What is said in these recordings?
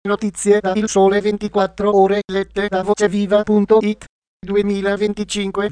Notizie da Il Sole 24 Ore lette da voceviva.it 2025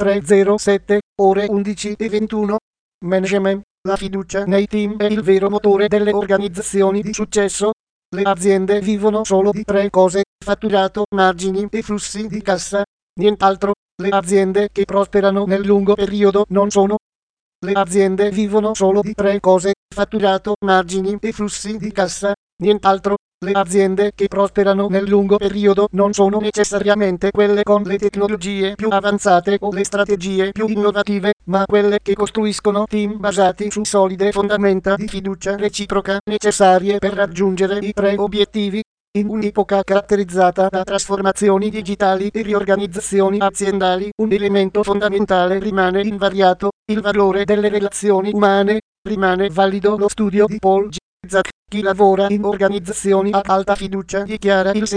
0307 ore 11:21. Management. La fiducia nei team è il vero motore delle organizzazioni di successo. Le aziende vivono solo di tre cose: fatturato, margini e flussi di cassa. Nient'altro. Le aziende che prosperano nel lungo periodo non sono. Le aziende vivono solo di tre cose: fatturato, margini e flussi di cassa. Nient'altro. Le aziende che prosperano nel lungo periodo non sono necessariamente quelle con le tecnologie più avanzate o le strategie più innovative, ma quelle che costruiscono team basati su solide fondamenta di fiducia reciproca necessarie per raggiungere i tre obiettivi. In un'epoca caratterizzata da trasformazioni digitali e riorganizzazioni aziendali, un elemento fondamentale rimane invariato: il valore delle relazioni umane. Rimane valido lo studio di Paul G. Zak. Chi lavora in organizzazioni a alta fiducia dichiara il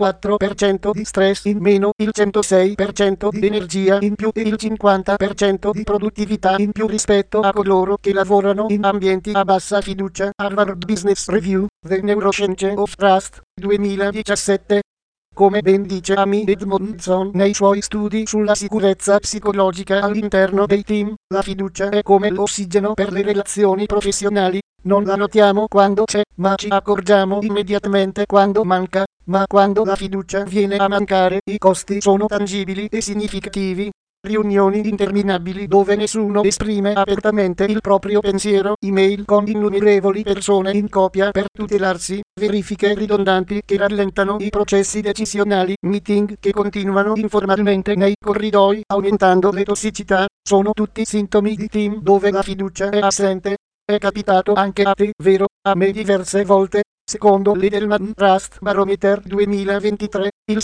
74% di stress in meno, il 106% di energia in più e il 50% di produttività in più rispetto a coloro che lavorano in ambienti a bassa fiducia. Harvard Business Review, The Neuroscience of Trust, 2017. Come ben dice Amy Edmondson nei suoi studi sulla sicurezza psicologica all'interno dei team, la fiducia è come l'ossigeno per le relazioni professionali. Non la notiamo quando c'è, ma ci accorgiamo immediatamente quando manca. Ma quando la fiducia viene a mancare, i costi sono tangibili e significativi. Riunioni interminabili dove nessuno esprime apertamente il proprio pensiero, email con innumerevoli persone in copia per tutelarsi, verifiche ridondanti che rallentano i processi decisionali, meeting che continuano informalmente nei corridoi aumentando le tossicità, sono tutti sintomi di team dove la fiducia è assente. È capitato anche a te, vero? A me diverse volte. Secondo l'Edelman Trust Barometer 2023, il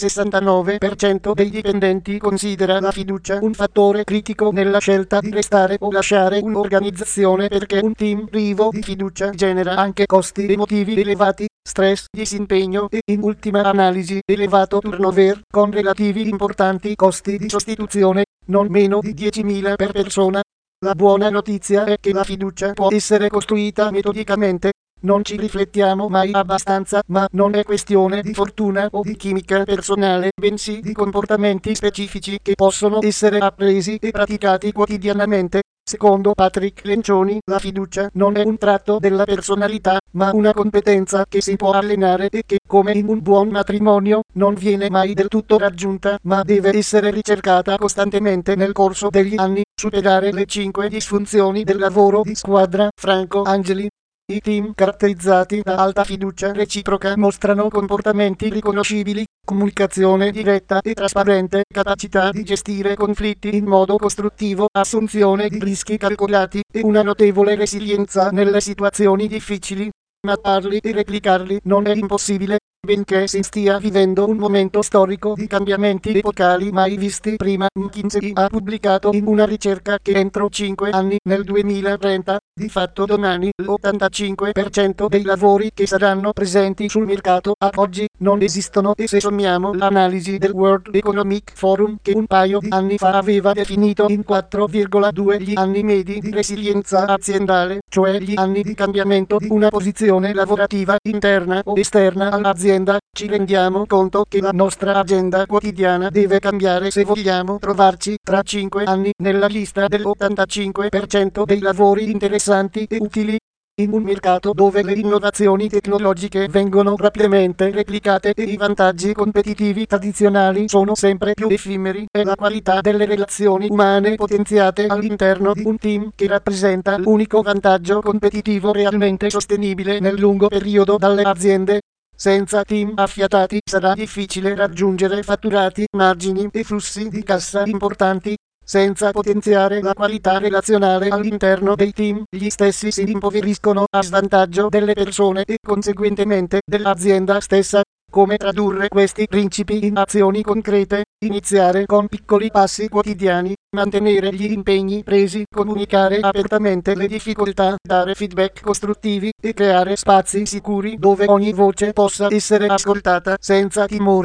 69% dei dipendenti considera la fiducia un fattore critico nella scelta di restare o lasciare un'organizzazione, perché un team privo di fiducia genera anche costi emotivi elevati, stress, disimpegno e, in ultima analisi, elevato turnover, con relativi importanti costi di sostituzione, non meno di 10.000 per persona. La buona notizia è che la fiducia può essere costruita metodicamente. Non ci riflettiamo mai abbastanza, ma non è questione di fortuna o di chimica personale, bensì di comportamenti specifici che possono essere appresi e praticati quotidianamente. Secondo Patrick Lencioni, la fiducia non è un tratto della personalità, ma una competenza che si può allenare e che, come in un buon matrimonio, non viene mai del tutto raggiunta, ma deve essere ricercata costantemente nel corso degli anni. Superare le 5 disfunzioni del lavoro di squadra. Franco Angeli. I team caratterizzati da alta fiducia reciproca mostrano comportamenti riconoscibili: comunicazione diretta e trasparente, capacità di gestire conflitti in modo costruttivo, assunzione di rischi calcolati e una notevole resilienza nelle situazioni difficili. Matarli e replicarli non è impossibile, benché si stia vivendo un momento storico di cambiamenti epocali mai visti prima. McKinsey ha pubblicato in una ricerca che entro 5 anni, nel 2030, di fatto domani, l'85% dei lavori che saranno presenti sul mercato ad oggi non esistono, e se sommiamo l'analisi del World Economic Forum che un paio di anni fa aveva definito in 4,2 gli anni medi di resilienza aziendale, cioè gli anni di cambiamento di una posizione lavorativa interna o esterna all'azienda, ci rendiamo conto che la nostra agenda quotidiana deve cambiare se vogliamo trovarci tra 5 anni nella lista dell'85% dei lavori interessanti e utili. In un mercato dove le innovazioni tecnologiche vengono rapidamente replicate e i vantaggi competitivi tradizionali sono sempre più effimeri, è la qualità delle relazioni umane potenziate all'interno di un team che rappresenta l'unico vantaggio competitivo realmente sostenibile nel lungo periodo dalle aziende. Senza team affiatati sarà difficile raggiungere fatturati, margini e flussi di cassa importanti. Senza potenziare la qualità relazionale all'interno dei team, gli stessi si impoveriscono a svantaggio delle persone e conseguentemente dell'azienda stessa. Come tradurre questi principi in azioni concrete? Iniziare con piccoli passi quotidiani, mantenere gli impegni presi, comunicare apertamente le difficoltà, dare feedback costruttivi e creare spazi sicuri dove ogni voce possa essere ascoltata senza timore.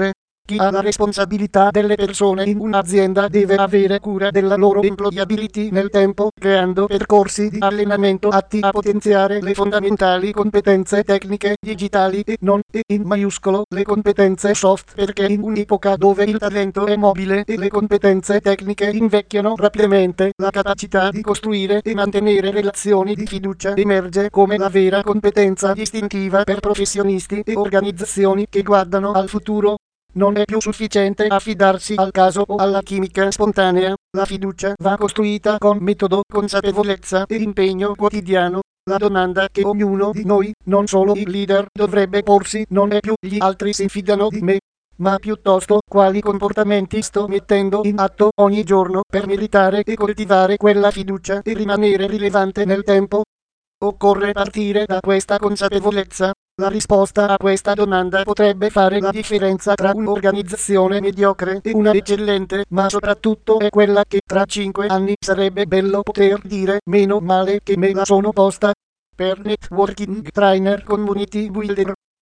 Chi ha la responsabilità delle persone in un'azienda deve avere cura della loro employability nel tempo, creando percorsi di allenamento atti a potenziare le fondamentali competenze tecniche digitali e non, e in maiuscolo, le competenze soft, perché in un'epoca dove il talento è mobile e le competenze tecniche invecchiano rapidamente, la capacità di costruire e mantenere relazioni di fiducia emerge come la vera competenza distintiva per professionisti e organizzazioni che guardano al futuro. Non è più sufficiente affidarsi al caso o alla chimica spontanea, la fiducia va costruita con metodo, consapevolezza e impegno quotidiano. La domanda che ognuno di noi, non solo il leader, dovrebbe porsi non è più gli altri si fidano di me, ma piuttosto quali comportamenti sto mettendo in atto ogni giorno per meritare e coltivare quella fiducia e rimanere rilevante nel tempo. Occorre partire da questa consapevolezza. La risposta a questa domanda potrebbe fare la differenza tra un'organizzazione mediocre e una eccellente, ma soprattutto è quella che tra 5 anni sarebbe bello poter dire meno male che me la sono posta. Per Networking Trainer Community Builder